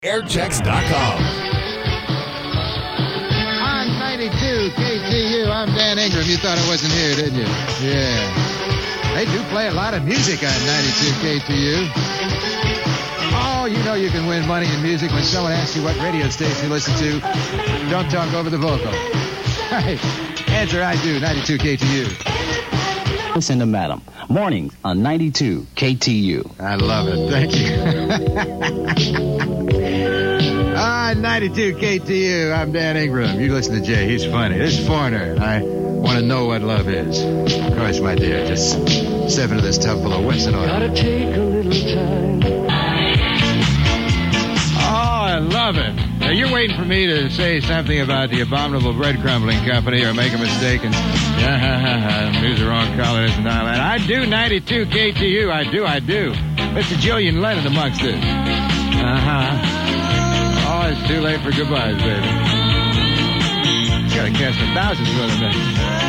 Airchecks.com. On 92 KTU, I'm Dan Ingram. You thought I wasn't here, didn't you? Yeah. They do play a lot of music on 92 KTU. Oh, you know you can win money in music when someone asks you what radio station you listen to. Don't talk over the vocal. Right. Answer I do, 92 KTU. Listen to Madam. Mornings on 92 KTU. I love it. Thank you. On 92 KTU, I'm Dan Ingram. You listen to Jay. He's funny. This is Foreigner. I want to know what love is. Of course, my dear. Just step into this tub full of Wesson oil. Gotta take a little time. Oh, I love it. Now, you're waiting for me to say something about the abominable bread crumbling company or make a mistake and use the wrong colors and all that. I do 92 KTU. I do. Mr. Julian Lennon amongst us. Oh, it's too late for goodbyes, baby. Gotta cast 1,000 for them then.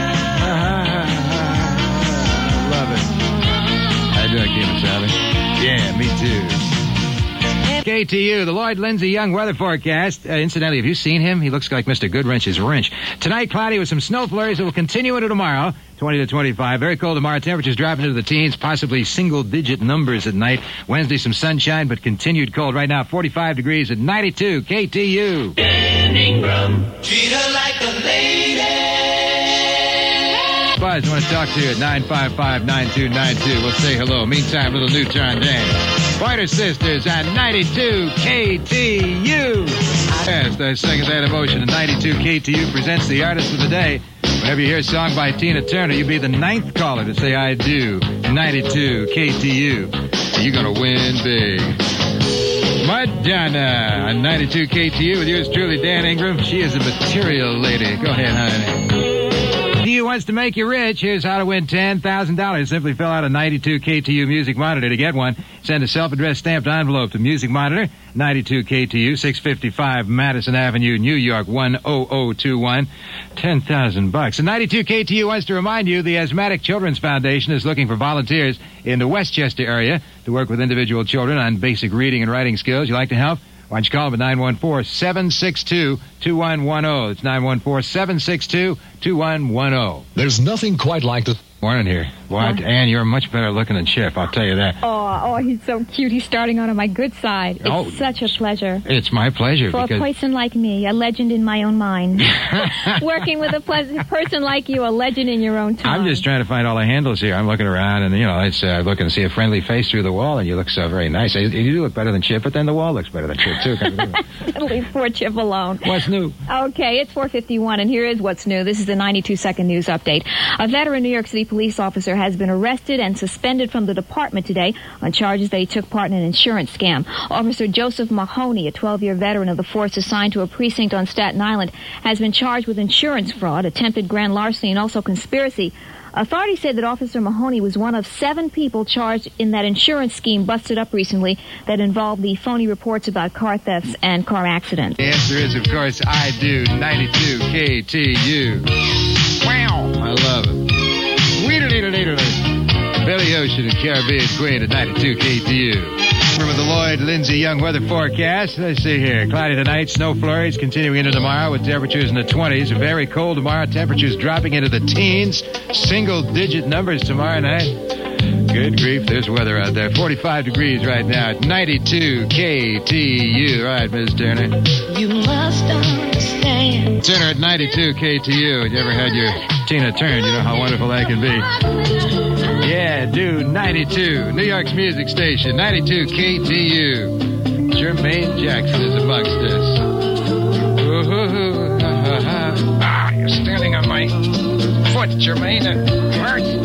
Love it. How you doing, Kemosabe? Yeah, me too. KTU, the Lloyd Lindsay Young weather forecast. Incidentally, have you seen him? He looks like Mr. Goodwrench's wrench. Tonight, cloudy with some snow flurries that will continue into tomorrow. 20 to 25. Very cold tomorrow. Temperatures dropping into the teens, possibly single-digit numbers at night. Wednesday, some sunshine, but continued cold. Right now, 45 degrees at 92 KTU. Dan Ingram. Treat her like a lady. Buzz, I want to talk to you at 955-9292. We'll say hello. Meantime, little Neutron Dan. Pointer Sisters on 92 KTU. Yes, the second that emotion at 92 KTU presents the artist of the day. Whenever you hear a song by Tina Turner, you be the 9th caller to say I do. 92 KTU. You're going to win big. Madonna on 92 KTU with yours truly, Dan Ingram. She is a material lady. Go ahead, honey. KTU wants to make you rich. Here's how to win $10,000. Simply fill out a 92 KTU Music Monitor. To get one, send a self-addressed stamped envelope to Music Monitor, 92 KTU, 655 Madison Avenue, New York, 10021. $10,000. And 92 KTU wants to remind you the Asthmatic Children's Foundation is looking for volunteers in the Westchester area to work with individual children on basic reading and writing skills. You like to help? Why don't you call them at 914-762-2110. It's 914-762-2110. There's nothing quite like the... Morning here. What? Ann, you're much better looking than Chip, I'll tell you that. Oh, he's so cute. He's starting out on my good side. It's such a pleasure. It's my pleasure. For because... a person like me, a legend in my own mind. Working with a person like you, a legend in your own time. I'm just trying to find all the handles here. I'm looking around, and, it's looking to see a friendly face through the wall, and you look so very nice. You do look better than Chip, but then the wall looks better than Chip, too. Leave poor Chip alone. What's new? Okay, it's 4:51, and here is what's new. This is the 92-second news update. A veteran New York City police officer has been arrested and suspended from the department today on charges that he took part in an insurance scam. Officer Joseph Mahoney, a 12-year veteran of the force assigned to a precinct on Staten Island, has been charged with insurance fraud, attempted grand larceny, and also conspiracy. Authorities said that Officer Mahoney was one of 7 people charged in that insurance scheme busted up recently that involved the phony reports about car thefts and car accidents. The answer is, of course, I do. 92 KTU. Wow, I love it. Billy Ocean and Caribbean Queen at 92 KTU. Remember the Lloyd Lindsay Young weather forecast. Let's see here. Cloudy tonight, snow flurries continuing into tomorrow with temperatures in the 20s. Very cold tomorrow. Temperatures dropping into the teens. Single-digit numbers tomorrow night. Good grief, there's weather out there. 45 degrees right now at 92 KTU. All right, Ms. Turner. You must understand. Turner at 92 KTU. You ever had your Tina Turner? You know how wonderful that can be. Yeah, dude, 92. New York's music station, 92 KTU. Jermaine Jackson is amongst us. You're standing on my foot, Jermaine. It hurts.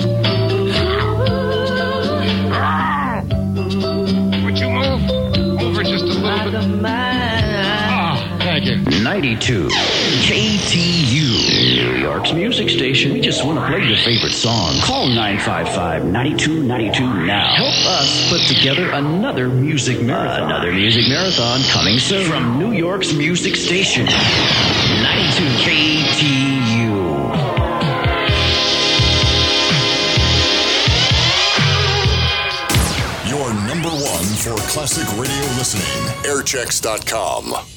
Would you move over just a little bit? Thank you. 92 KTU, New York's music station. We just want to play your favorite song. Call 955-9292 now. Help us put together another music marathon. Another music marathon coming soon from New York's music station. 92 KTU. Your number one for classic radio listening. Airchecks.com.